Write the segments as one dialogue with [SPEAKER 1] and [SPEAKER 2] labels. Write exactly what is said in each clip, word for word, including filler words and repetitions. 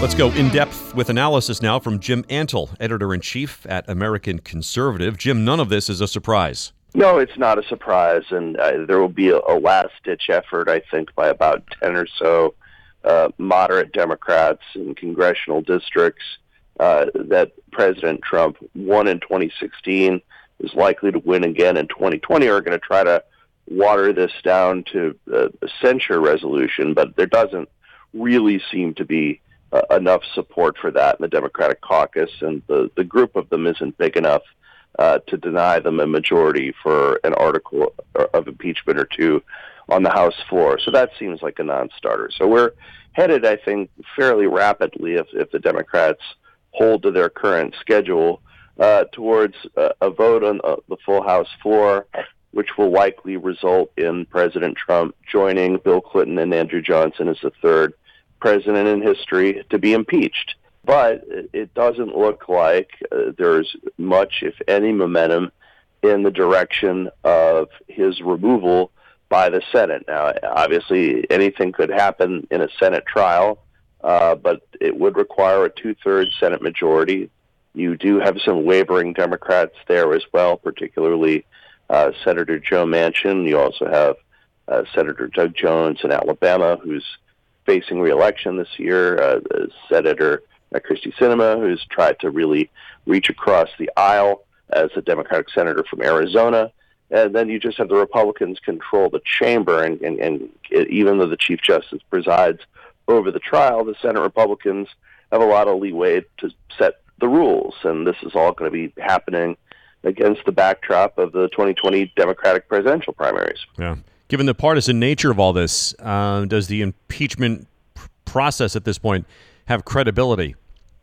[SPEAKER 1] Let's go in-depth with analysis now from Jim Antle, editor-in-chief at American Conservative. Jim, none of this is a surprise.
[SPEAKER 2] No, it's not a surprise, and uh, there will be a, a last-ditch effort, I think, by about ten or so uh, moderate Democrats in congressional districts uh, that President Trump won in twenty sixteen, is likely to win again in twenty twenty, are going to try to water this down to uh, a censure resolution, but there doesn't really seem to be uh, enough support for that in the Democratic caucus, and the, the group of them isn't big enough uh, to deny them a majority for an article of impeachment or two on the House floor. So that seems like a non-starter. So we're headed, I think, fairly rapidly, if, if the Democrats hold to their current schedule, uh, towards a, a vote on uh, the full House floor, which will likely result in President Trump joining Bill Clinton and Andrew Johnson as the third president in history to be impeached. But it doesn't look like uh, there's much, if any, momentum in the direction of his removal by the Senate. Now, obviously, anything could happen in a Senate trial, uh, but it would require a two-thirds Senate majority. You do have some wavering Democrats there as well, particularly uh, Senator Joe Manchin. You also have uh, Senator Doug Jones in Alabama, who's facing re-election this year, uh, Senator uh, Kyrsten Sinema, who's tried to really reach across the aisle as a Democratic senator from Arizona. And then you just have the Republicans control the chamber, and, and, and even though the Chief Justice presides over the trial, the Senate Republicans have a lot of leeway to set the rules, and this is all going to be happening against the backdrop of the twenty twenty Democratic presidential primaries.
[SPEAKER 1] Yeah. Given the partisan nature of all this, uh, does the impeachment pr- process at this point have credibility?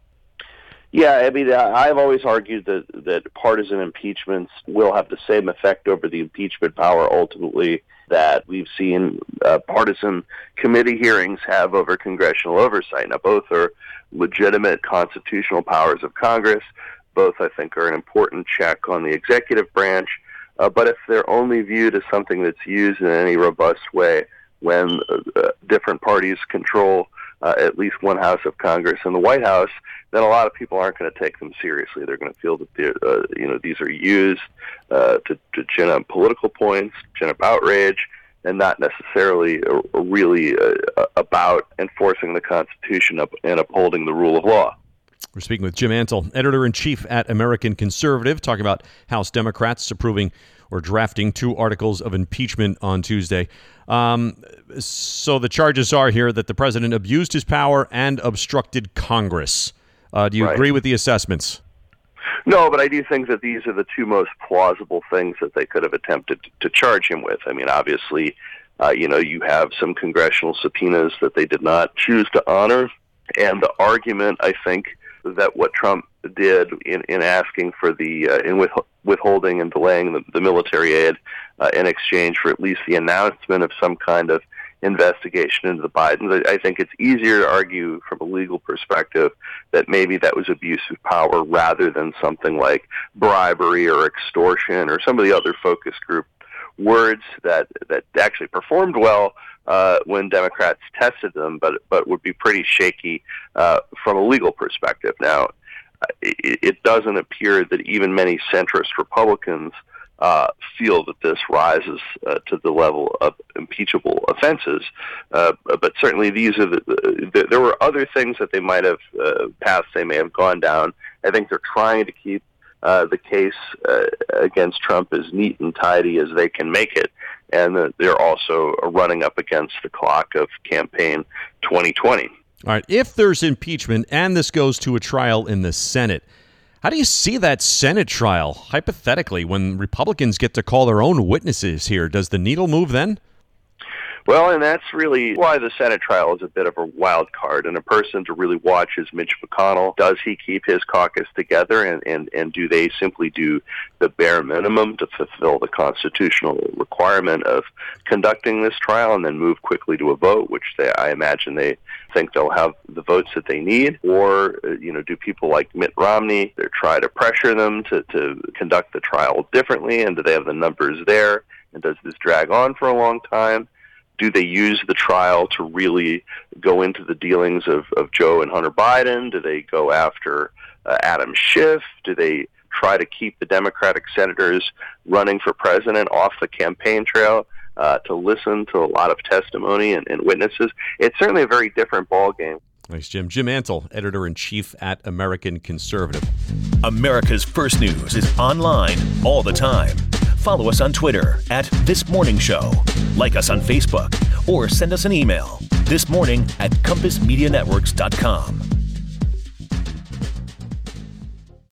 [SPEAKER 2] Yeah, I mean, I've always argued that, that partisan impeachments will have the same effect over the impeachment power ultimately that we've seen uh, partisan committee hearings have over congressional oversight. Now, both are legitimate constitutional powers of Congress. Both, I think, are an important check on the executive branch. Uh, but if they're only viewed as something that's used in any robust way when uh, different parties control uh, at least one house of Congress and the White House, then a lot of people aren't going to take them seriously. They're going to feel that they're, uh, you know, these are used uh, to, to gin up political points, gin up outrage, and not necessarily uh, really uh, about enforcing the Constitution and upholding the rule of law.
[SPEAKER 1] We're speaking with Jim Antle, editor-in-chief at American Conservative, talking about House Democrats approving or drafting two articles of impeachment on Tuesday. Um, so the charges are here that the president abused his power and obstructed Congress. Uh, do you
[SPEAKER 2] Right.
[SPEAKER 1] agree with the assessments?
[SPEAKER 2] No, but I do think that these are the two most plausible things that they could have attempted to charge him with. I mean, obviously, uh, you know, you have some congressional subpoenas that they did not choose to honor, and the argument, I think, that what Trump did in, in asking for the, uh, in with, withholding and delaying the, the military aid uh, in exchange for at least the announcement of some kind of investigation into the Bidens, I, I think it's easier to argue from a legal perspective that maybe that was abuse of power rather than something like bribery or extortion or some of the other focus group words that, that actually performed well Uh, when Democrats tested them, but but would be pretty shaky uh, from a legal perspective. Now, it, it doesn't appear that even many centrist Republicans uh, feel that this rises uh, to the level of impeachable offenses. Uh, but certainly, these are the, the, there were other things that they might have uh, passed. They may have gone down. I think they're trying to keep uh, the case uh, against Trump as neat and tidy as they can make it. And uh, they're also running up against the clock of campaign twenty twenty.
[SPEAKER 1] All right. If there's impeachment and this goes to a trial in the Senate, how do you see that Senate trial, hypothetically, when Republicans get to call their own witnesses here? Does the needle move then?
[SPEAKER 2] Well, and that's really why the Senate trial is a bit of a wild card. And a person to really watch is Mitch McConnell. Does he keep his caucus together, and, and, and do they simply do the bare minimum to fulfill the constitutional requirement of conducting this trial and then move quickly to a vote, which they, I imagine they think they'll have the votes that they need? Or, you know, do people like Mitt Romney, they try to pressure them to, to conduct the trial differently, and do they have the numbers there? And does this drag on for a long time? do they use the trial to really go into the dealings of, of Joe and Hunter Biden? Do they go after uh, Adam Schiff? Do they try to keep the Democratic senators running for president off the campaign trail uh, to listen to a lot of testimony and, and witnesses? It's certainly a very different ballgame.
[SPEAKER 1] Thanks, Jim. Jim Antle, editor-in-chief at American Conservative.
[SPEAKER 3] America's First News is online all the time. Follow us on Twitter at This Morning Show. Like us on Facebook or send us an email, thismorning at compass media networks dot com.